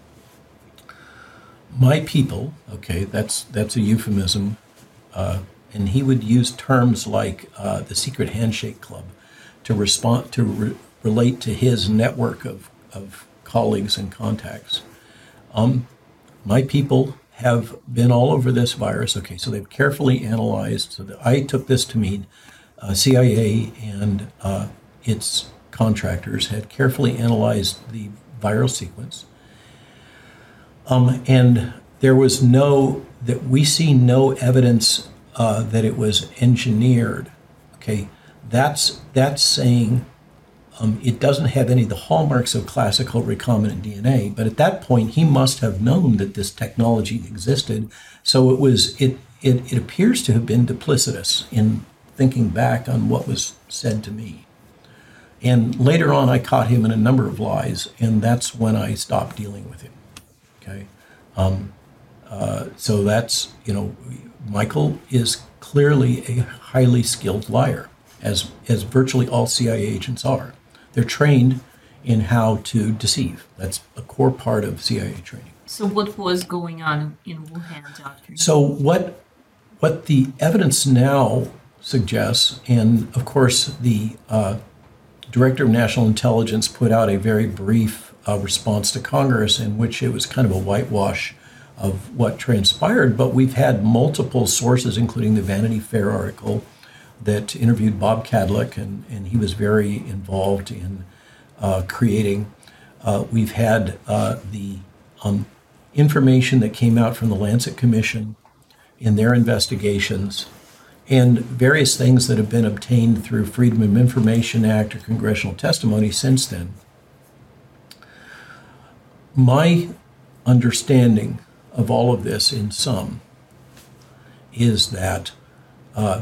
my people, okay, that's that's a euphemism, uh, and he would use terms like uh, the Secret Handshake Club to respond to re- relate to his network of, of colleagues and contacts. Um, my people have been all over this virus. Okay, so they've carefully analyzed. So that I took this to mean Uh, C I A and uh, its contractors had carefully analyzed the viral sequence. Um, and there was no, that we see no evidence uh, that it was engineered. Okay, that's, that's saying um, it doesn't have any of the hallmarks of classical recombinant D N A, but at that point he must have known that this technology existed. So it was, it, it, it appears to have been duplicitous in thinking back on what was said to me. And later on, I caught him in a number of lies, and that's when I stopped dealing with him. Okay, um, uh, so that's, you know, Michael is clearly a highly skilled liar, as, as virtually all C I A agents are. They're trained in how to deceive. That's a core part of C I A training. So what was going on in Wuhan, Doctor? So what what the evidence now suggests, and of course the uh, Director of National Intelligence put out a very brief uh, response to Congress in which it was kind of a whitewash of what transpired, but we've had multiple sources, including the Vanity Fair article that interviewed Bob Kadlec, and, and he was very involved in uh, creating. Uh, we've had uh, the um, information that came out from the Lancet Commission in their investigations, and various things that have been obtained through Freedom of Information Act or congressional testimony since then. My understanding of all of this, in sum, is that uh,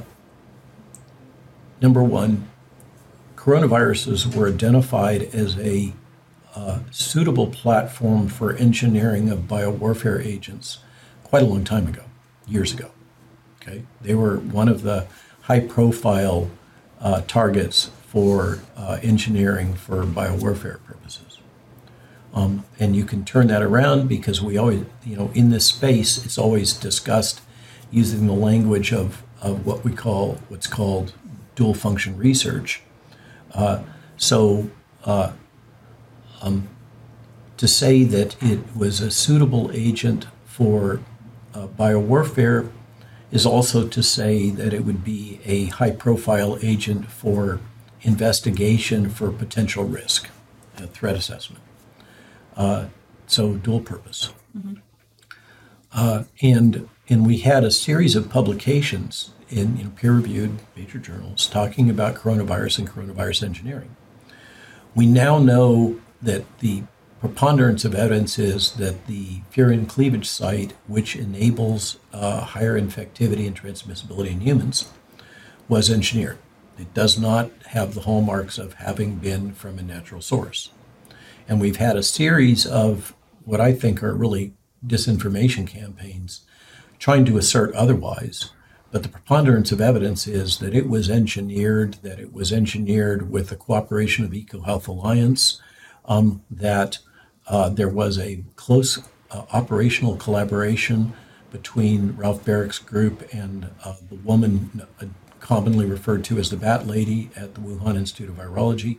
number one, coronaviruses were identified as a uh, suitable platform for engineering of biowarfare agents quite a long time ago, years ago. Okay, they were one of the high-profile uh, targets for uh, engineering for biowarfare purposes. Um, and you can turn that around because we always, you know, in this space, it's always discussed using the language of, of what we call, what's called dual function research. Uh, so uh, um, to say that it was a suitable agent for uh, biowarfare is also to say that it would be a high-profile agent for investigation for potential risk, a threat assessment. Uh, so dual purpose. Mm-hmm. Uh, and and we had a series of publications in, in peer-reviewed major journals talking about coronavirus and coronavirus engineering. We now know that the preponderance of evidence is that the furin cleavage site, which enables uh, higher infectivity and transmissibility in humans, was engineered. It does not have the hallmarks of having been from a natural source. And we've had a series of what I think are really disinformation campaigns trying to assert otherwise. But the preponderance of evidence is that it was engineered, that it was engineered with the cooperation of EcoHealth Alliance, um, that uh, there was a close uh, operational collaboration between Ralph Barrick's group and uh, the woman uh, commonly referred to as the Bat Lady at the Wuhan Institute of Virology.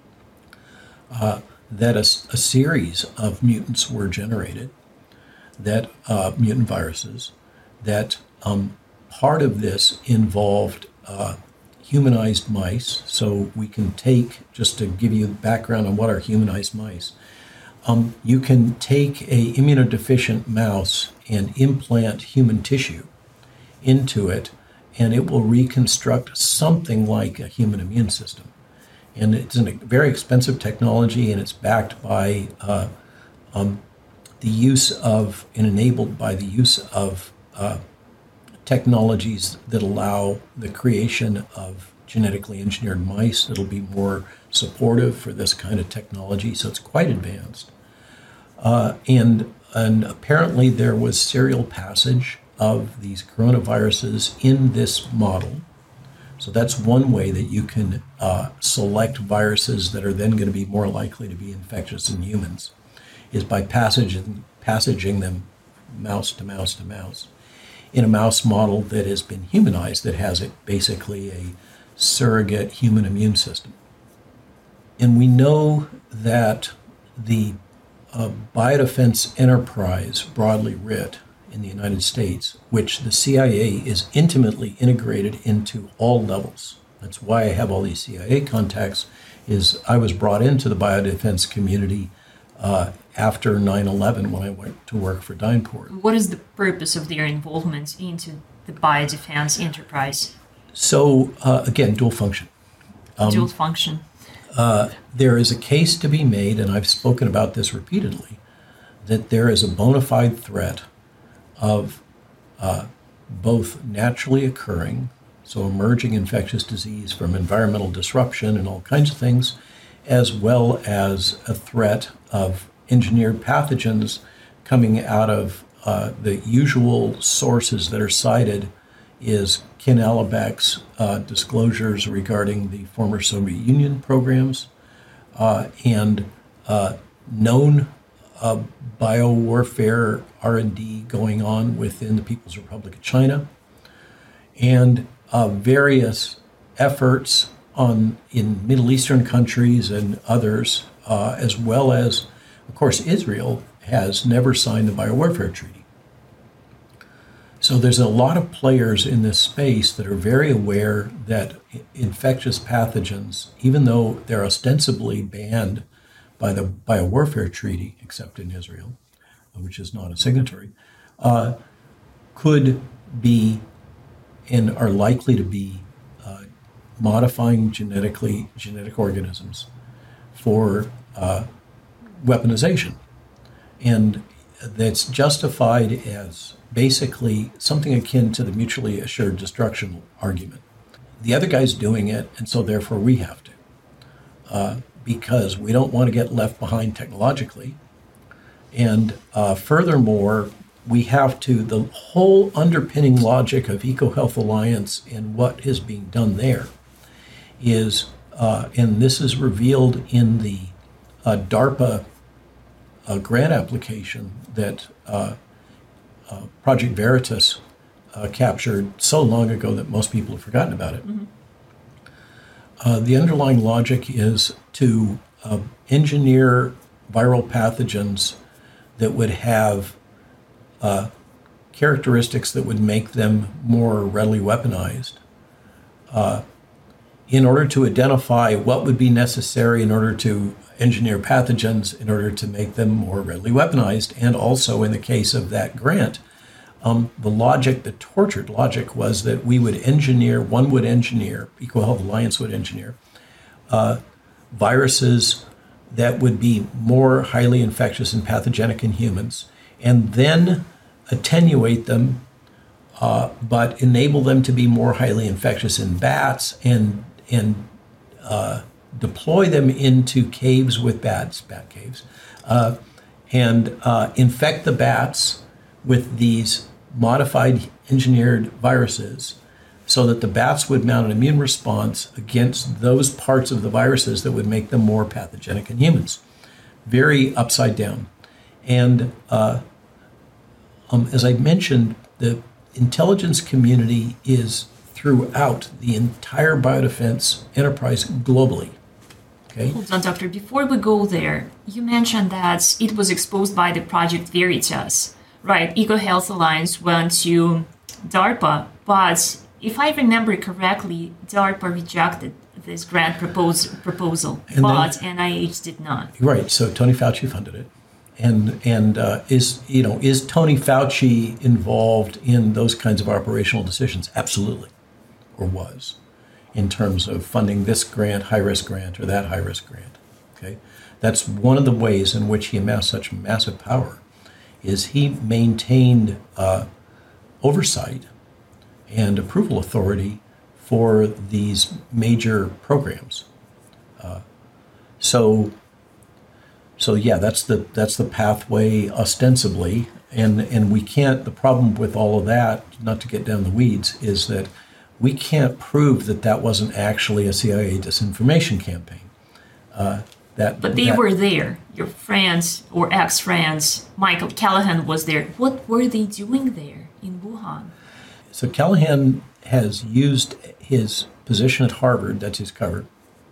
Uh, that a, a series of mutants were generated, that uh, mutant viruses, that um, part of this involved uh, humanized mice. So we can take, just to give you background on what are humanized mice, um, you can take a immunodeficient mouse and implant human tissue into it, and it will reconstruct something like a human immune system. And it's a very expensive technology, and it's backed by uh, um, the use of, and enabled by the use of uh, technologies that allow the creation of genetically engineered mice that'll be more supportive for this kind of technology. So it's quite advanced. Uh, and, and apparently there was serial passage of these coronaviruses in this model. So that's one way that you can uh, select viruses that are then going to be more likely to be infectious in humans, is by passaging, passaging them mouse to mouse to mouse in a mouse model that has been humanized, that has it basically a surrogate human immune system. And we know that the uh, biodefense enterprise, broadly writ, in the United States, which the C I A is intimately integrated into all levels. That's why I have all these C I A contacts, is I was brought into the biodefense community uh, after nine eleven when I went to work for DynPort. What is the purpose of their involvement into the biodefense enterprise? So uh, again, dual function. Um, dual function. Uh, there is a case to be made, and I've spoken about this repeatedly, that there is a bona fide threat of uh, both naturally occurring, so emerging infectious disease from environmental disruption and all kinds of things, as well as a threat of engineered pathogens coming out of uh, the usual sources that are cited is Ken Alabek's uh, disclosures regarding the former Soviet Union programs uh, and uh, known uh, biowarfare R and D going on within the People's Republic of China, and uh, various efforts on in Middle Eastern countries and others, uh, as well as, of course, Israel has never signed the biowarfare treaty. So there's a lot of players in this space that are very aware that infectious pathogens, even though they're ostensibly banned by the biowarfare treaty, except in Israel, which is not a signatory, uh, could be and are likely to be uh, modifying genetically genetic organisms for uh, weaponization. And that's justified as basically something akin to the mutually assured destruction argument. The other guy's doing it, and so therefore we have to, uh, because we don't want to get left behind technologically. And uh, furthermore, we have to, the whole underpinning logic of EcoHealth Alliance and what is being done there is, uh, and this is revealed in the uh, DARPA uh, grant application that uh, uh, Project Veritas uh, captured so long ago that most people have forgotten about it. Mm-hmm. Uh, the underlying logic is to uh, engineer viral pathogens that would have uh, characteristics that would make them more readily weaponized uh, in order to identify what would be necessary in order to engineer pathogens in order to make them more readily weaponized. And also in the case of that grant, um, the logic, the tortured logic was that we would engineer, one would engineer, EcoHealth Alliance would engineer, uh, viruses that would be more highly infectious and pathogenic in humans, and then attenuate them, uh, but enable them to be more highly infectious in bats, and and uh, deploy them into caves with bats, bat caves, uh, and uh, infect the bats with these modified engineered viruses so that the bats would mount an immune response against those parts of the viruses that would make them more pathogenic in humans. Very upside down. And uh, um, as I mentioned, the intelligence community is throughout the entire biodefense enterprise globally. Okay. Hold on, Doctor. Before we go there, you mentioned that it was exposed by the Project Veritas, right? EcoHealth Alliance went to DARPA, but if I remember correctly, DARPA rejected this grant propose, proposal, and but then, N I H did not. Right. So Tony Fauci funded it, and and uh, is you know is Tony Fauci involved in those kinds of operational decisions? Absolutely, or was. In terms of funding this grant, high-risk grant, or that high-risk grant. Okay, that's one of the ways in which he amassed such massive power, is he maintained uh, oversight and approval authority for these major programs. Uh, so, so yeah, that's the that's the pathway ostensibly, and and we can't. The problem with all of that, not to get down the weeds, is that we can't prove that that wasn't actually a C I A disinformation campaign. Uh, that, but they that, were there. Your friends or ex-friends, Michael Callahan was there. What were they doing there in Wuhan? So Callahan has used his position at Harvard, that's his cover.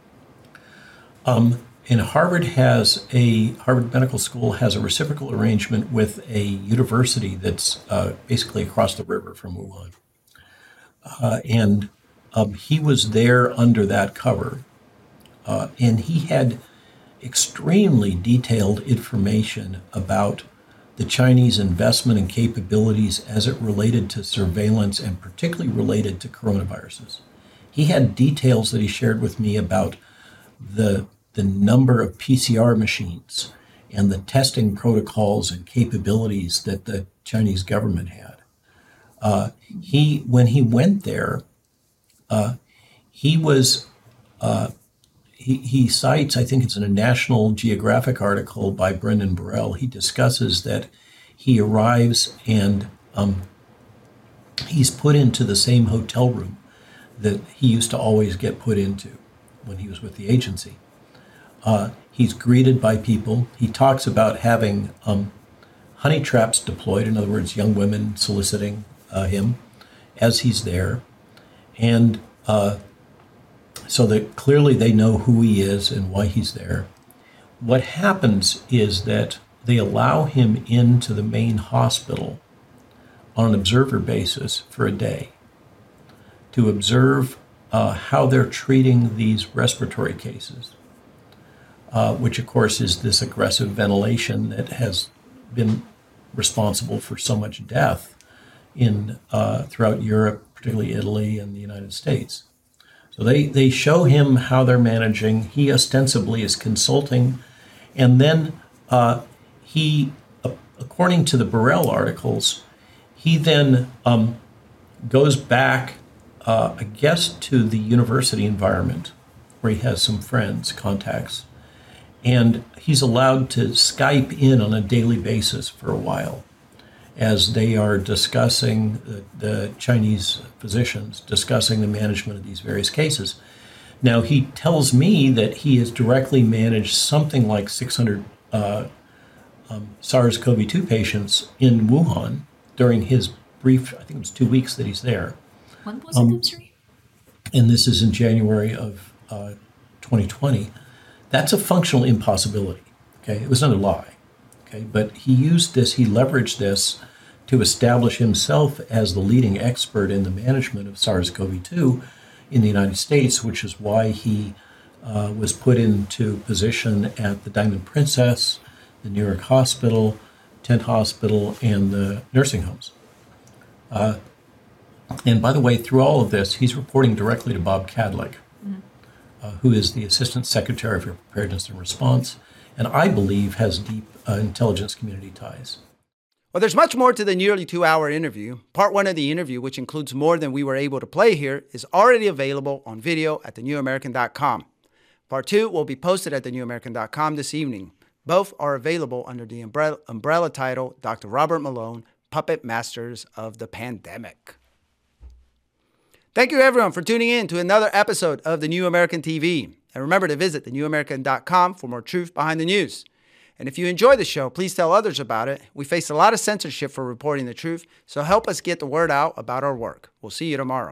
Um, and Harvard has a, Harvard Medical School has a reciprocal arrangement with a university that's uh, basically across the river from Wuhan. Uh, and um, he was there under that cover, uh, and he had extremely detailed information about the Chinese investment and capabilities as it related to surveillance and particularly related to coronaviruses. He had details that he shared with me about the, the number of P C R machines and the testing protocols and capabilities that the Chinese government had. Uh, he, when he went there, uh, he was, uh, he, he cites, I think it's in a National Geographic article by Brendan Burrell, he discusses that he arrives and um, he's put into the same hotel room that he used to always get put into when he was with the agency. Uh, he's greeted by people. He talks about having um, honey traps deployed, in other words, young women soliciting uh, him as he's there. And uh, so that clearly they know who he is and why he's there. What happens is that they allow him into the main hospital on an observer basis for a day to observe uh, how they're treating these respiratory cases, uh, which of course is this aggressive ventilation that has been responsible for so much death in uh, throughout Europe, particularly Italy and the United States. So they, they show him how they're managing. He ostensibly is consulting. And then uh, he, uh, according to the Burrell articles, he then um, goes back, uh, I guess, to the university environment where he has some friends, contacts. And he's allowed to Skype in on a daily basis for a while as they are discussing, the, the Chinese physicians, discussing the management of these various cases. Now, he tells me that he has directly managed something like six hundred uh, um, SARS-C o V two patients in Wuhan during his brief, I think it was two weeks that he's there. When was um, it, I'm sorry? And this is in January of uh, twenty twenty. That's a functional impossibility, okay? It was not a lie, okay? But he used this, he leveraged this to establish himself as the leading expert in the management of SARS-C o V two in the United States, which is why he uh, was put into position at the Diamond Princess, the New York Hospital, Tent Hospital, and the nursing homes. Uh, and by the way, through all of this, he's reporting directly to Bob Kadlec, mm-hmm. uh, who is the Assistant Secretary for Preparedness and Response, and I believe has deep uh, intelligence community ties. Well, there's much more to the nearly two-hour interview. Part one of the interview, which includes more than we were able to play here, is already available on video at the new american dot com. Part two will be posted at the new american dot com this evening. Both are available under the umbrella, umbrella title, Doctor Robert Malone, Puppet Masters of the Pandemic. Thank you, everyone, for tuning in to another episode of The New American T V. And remember to visit the new american dot com for more truth behind the news. And if you enjoy the show, please tell others about it. We face a lot of censorship for reporting the truth, so help us get the word out about our work. We'll see you tomorrow.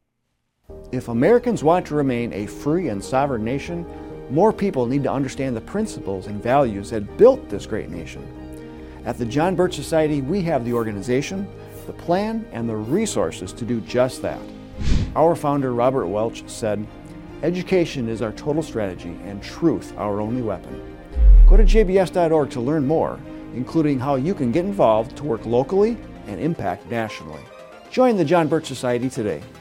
If Americans want to remain a free and sovereign nation, more people need to understand the principles and values that built this great nation. At the John Birch Society, we have the organization, the plan, and the resources to do just that. Our founder, Robert Welch, said, "Education is our total strategy and truth our only weapon." Go to j b s dot org to learn more, including how you can get involved to work locally and impact nationally. Join the John Birch Society today.